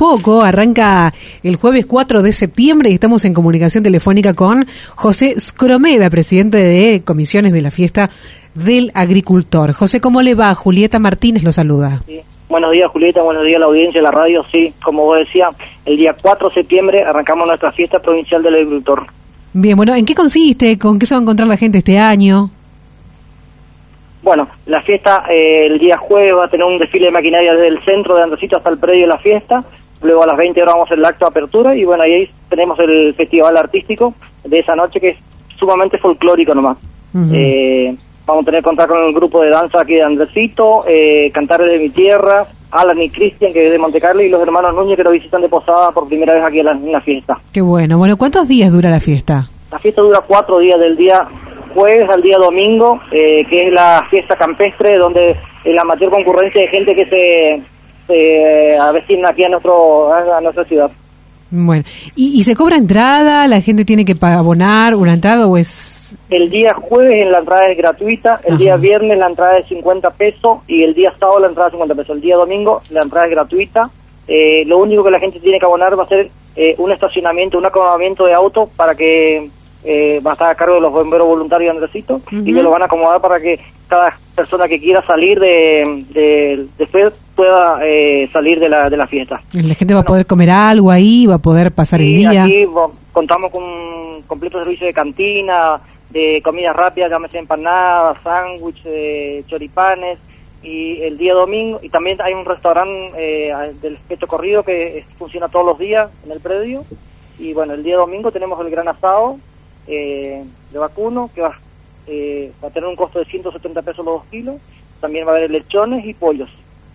poco, arranca el jueves 4 de septiembre y estamos en comunicación telefónica con José Scromeda, presidente de comisiones de la fiesta del agricultor. José, ¿cómo le va? Julieta Martínez lo saluda. Sí. Buenos días, Julieta, buenos días a la audiencia de la radio. Sí, como vos decías, el día 4 de septiembre arrancamos nuestra fiesta provincial del agricultor. Bien, bueno, ¿en qué consiste? ¿Con qué se va a encontrar la gente este año? Bueno, la fiesta el día jueves va a tener un desfile de maquinaria desde el centro de Andresito hasta el predio de la fiesta. Luego a las 20 horas vamos a hacer el acto de apertura y bueno, ahí tenemos el festival artístico de esa noche que es sumamente folclórico nomás. Vamos a tener que contar con el grupo de danza aquí de Andresito, Cantares de mi Tierra, Alan y Cristian, que es de Montecarlo, y los hermanos Núñez, que nos visitan de Posada por primera vez aquí en la fiesta. Qué bueno. Bueno, ¿cuántos días dura la fiesta? La fiesta dura 4 días, del día jueves al día domingo, que es la fiesta campestre, donde la mayor concurrencia de gente que se avecina aquí a nuestra ciudad. Bueno, ¿y se cobra entrada? ¿La gente tiene que abonar una entrada o es...? El día jueves la entrada es gratuita, el día viernes la entrada es 50 pesos y el día sábado la entrada es 50 pesos. El día domingo la entrada es gratuita. Lo único que la gente tiene que abonar va a ser un estacionamiento, un acomodamiento de auto para que va a estar a cargo de los bomberos voluntarios de Andresito y ellos lo van a acomodar para que cada persona que quiera salir después pueda salir de la fiesta. La gente va a poder comer algo ahí, va a poder pasar el día. Aquí contamos con un completo servicio de cantina, de comida rápida, llámese empanadas, sándwiches, choripanes, y el día domingo, y también hay un restaurante del pecho corrido que funciona todos los días en el predio, y bueno, el día domingo tenemos el gran asado de vacuno, que va a tener un costo de 170 pesos los 2 kilos, también va a haber lechones y pollos.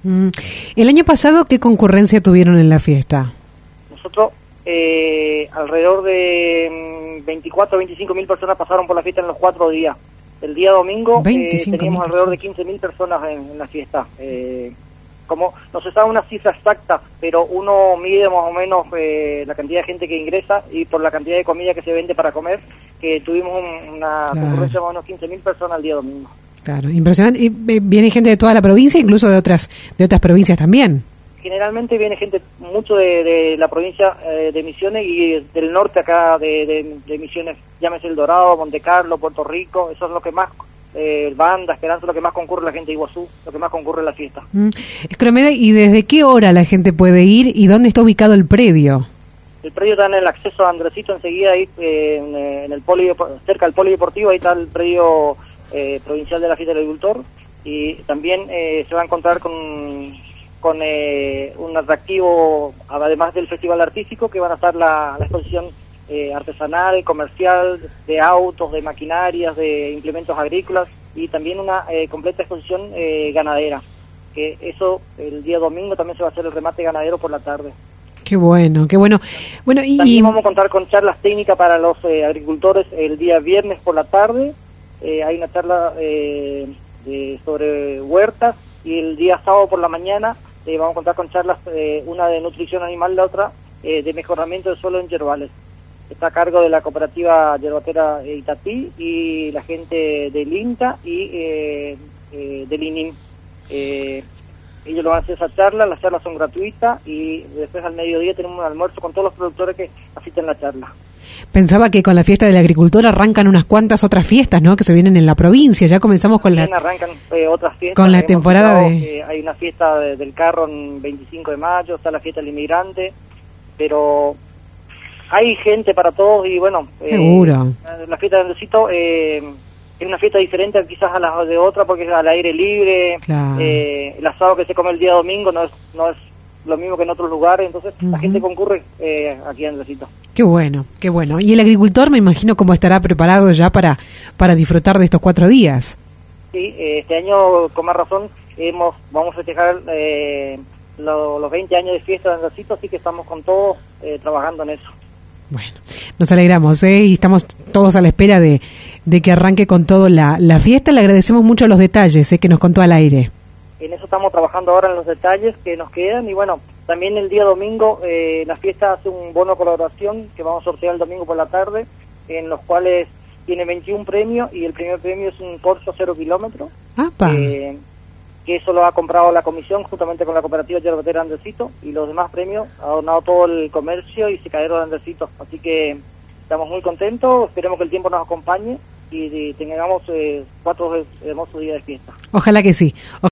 El año pasado, ¿qué concurrencia tuvieron en la fiesta? Nosotros, alrededor de 24 o 25 mil personas pasaron por la fiesta en los 4 días. El día domingo teníamos alrededor de 15.000 personas en la fiesta. Como no se sabe una cifra exacta, pero uno mide más o menos la cantidad de gente que ingresa y por la cantidad de comida que se vende para comer, que tuvimos una concurrencia de más o menos 15.000 personas el día domingo. Claro, impresionante. ¿Y viene gente de toda la provincia, incluso de otras provincias también? Generalmente viene gente mucho de la provincia de Misiones y del norte acá de Misiones, llámese El Dorado, Montecarlo, Puerto Rico, eso es lo que más, Banda, Esperanza, lo que más concurre la gente de Iguazú, lo que más concurre en la fiesta. Scromeda, ¿y desde qué hora la gente puede ir y dónde está ubicado el predio? El predio está en el acceso a Andresito, enseguida ahí en el cerca del polideportivo, ahí está el predio provincial de la fiesta del agricultor, y también se va a encontrar con un atractivo, además del festival artístico, que van a estar la exposición artesanal, comercial, de autos, de maquinarias, de implementos agrícolas, y también una completa exposición ganadera, que eso el día domingo también se va a hacer el remate ganadero por la tarde. Qué bueno, qué bueno. Bueno, también vamos a contar con charlas técnicas para los agricultores el día viernes por la tarde. Hay una charla sobre huertas, y el día sábado por la mañana vamos a contar con charlas, una de nutrición animal, la otra de mejoramiento del suelo en yerbales. Está a cargo de la cooperativa yerbatera Itatí y la gente del INTA y del INIM. Ellos lo van a hacer esa charla, las charlas son gratuitas y después al mediodía tenemos un almuerzo con todos los productores que asisten a la charla. Pensaba que con la fiesta del agricultor arrancan unas cuantas otras fiestas, ¿no?, que se vienen en la provincia. Ya comenzamos con arrancan otras fiestas. Con la temporada hay una fiesta del carro en 25 de mayo, está la fiesta del inmigrante, pero hay gente para todos y bueno... Seguro. La fiesta de Andresito es una fiesta diferente quizás a las de otra porque es al aire libre. Claro. El asado que se come el día domingo no es lo mismo que en otros lugares, entonces la gente concurre aquí en Andresito. Qué bueno, qué bueno. Y el agricultor, me imagino, cómo estará preparado ya para disfrutar de estos 4 días. Sí, este año, con más razón, vamos a festejar los 20 años de fiesta de Andresito, así que estamos con todos trabajando en eso. Bueno, nos alegramos, y estamos todos a la espera de que arranque con todo la fiesta. Le agradecemos mucho los detalles que nos contó al aire. En eso estamos trabajando ahora, en los detalles que nos quedan, y bueno, también el día domingo la fiesta hace un bono de colaboración que vamos a sortear el domingo por la tarde, en los cuales tiene 21 premios y el primer premio es un Corsa 0 kilómetros. que eso lo ha comprado la comisión justamente con la cooperativa Yerbatera Andresito, y los demás premios ha donado todo el comercio y secadero de Andresito. Así que estamos muy contentos, esperemos que el tiempo nos acompañe y tengamos 4 hermosos días de fiesta. Ojalá que sí.